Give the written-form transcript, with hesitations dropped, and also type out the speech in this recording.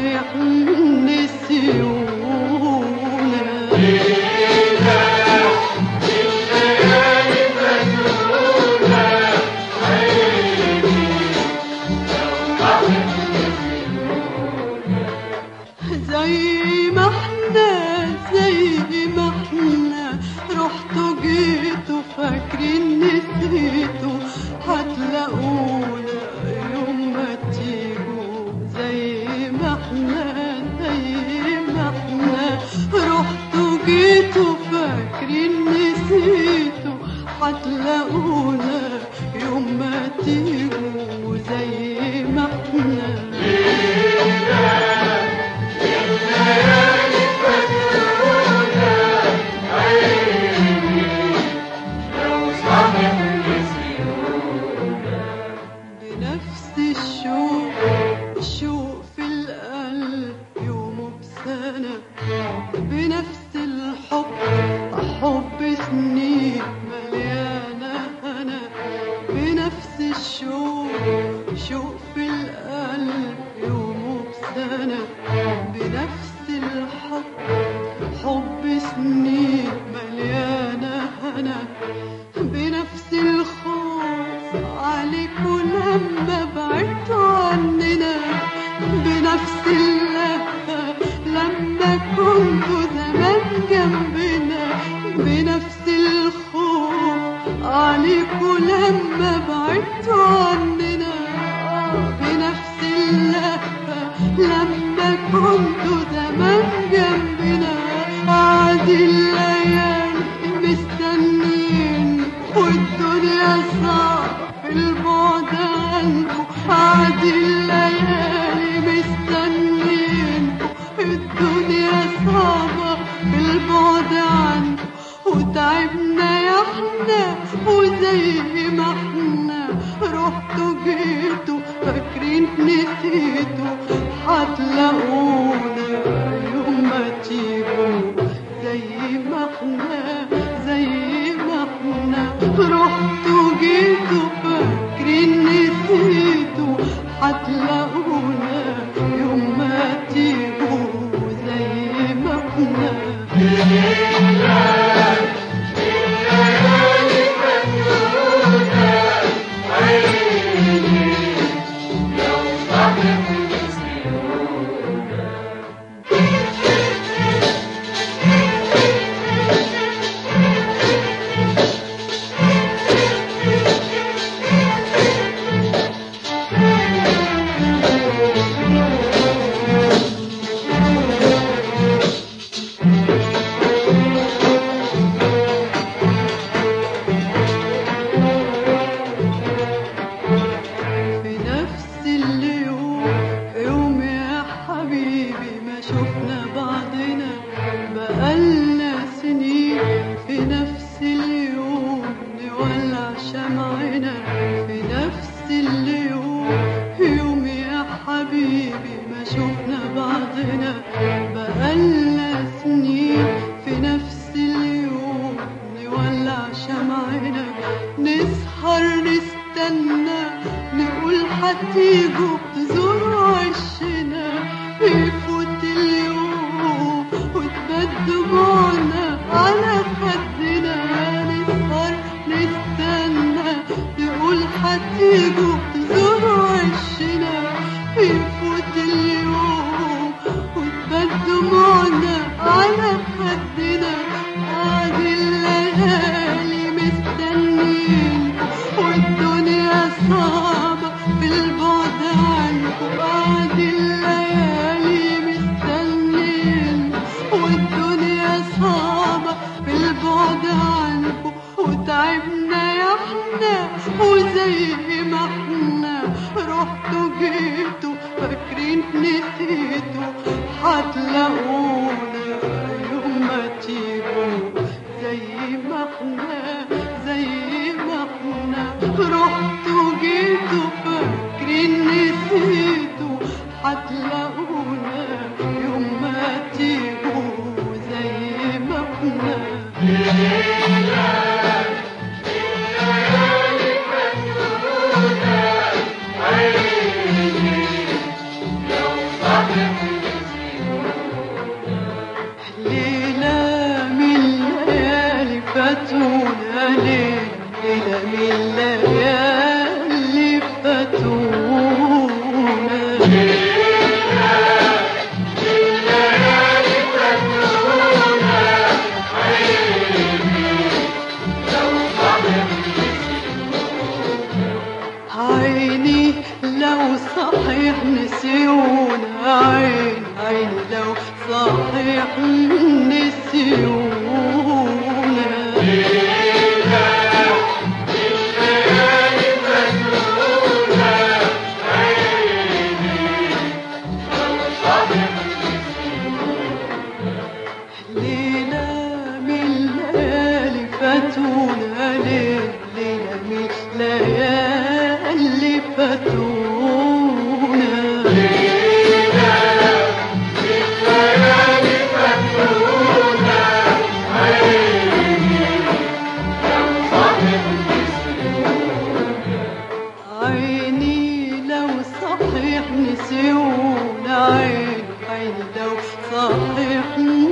صحيح نسيونا. زي ما احنا رحتوا جيتوا فاكرين نسيتوا، هتلاقونا يوم ما تيجوا. زي ما احنا رحتوا جيتوا فاكرين نسيتوا، هتلاقونا يوم ما تيجوا. زي ما احنا بنفس الشوق في القلب يوم بسنة، بنفس حب سنين مليانة هنا. بنفس الشوق في القلب يوم بسنة، بنفس حب سنين مليانة هنا. بنفس الخوف عليكوا لما بعدتوا عننا، بنفس اللهفة لما كنتوا زمان جنبنا. بنفس الخوف عليكوا لما بعدتوا عننا، بنفس اللهفة لما كنتوا زمان جنبنا. عادي الليالي مستنين والدنيا صعبة في البعد عنكم. عادي الليالي مستنين الدنيا صعبة في البعد عنكم. وتعبنا يا احنا وزي ما احنا رحتوا جيتوا فاكرين نسيتوا، هتلاقونا يوم ما تيجوا. زي ما احنا رحتوا جيتوا فاكرين نسيتوا، هتلاقونا يوم ما تيجوا. زي ما احنا شفنا بعضنا بقالنا سنين. في نفس اليوم نولع شمعنا، في نفس اليوم يوم يا حبيبي ما شفنا بعضنا بقالنا سنين. في نفس اليوم نولع شمعنا، نسهر نستنى نقول هتيجوا تزوروا وشنا. يفوت اليوم وتبات دموعنا على خدنا، نسهر نستنى نقول هتيجوا تزوروا وشنا. يفوت اليوم وتبات دموعنا على خدنا. عادي الليالي مستنين والدنيا صعبة في البعد عنكم. عادي الليالي ليلة من ليالي فاتونا، ليلة من ليالي فاتونا، ليلة من ليالي فاتونا، عيني لو صحيح عيني لو صحيح نسيونا، عيني لو صحيح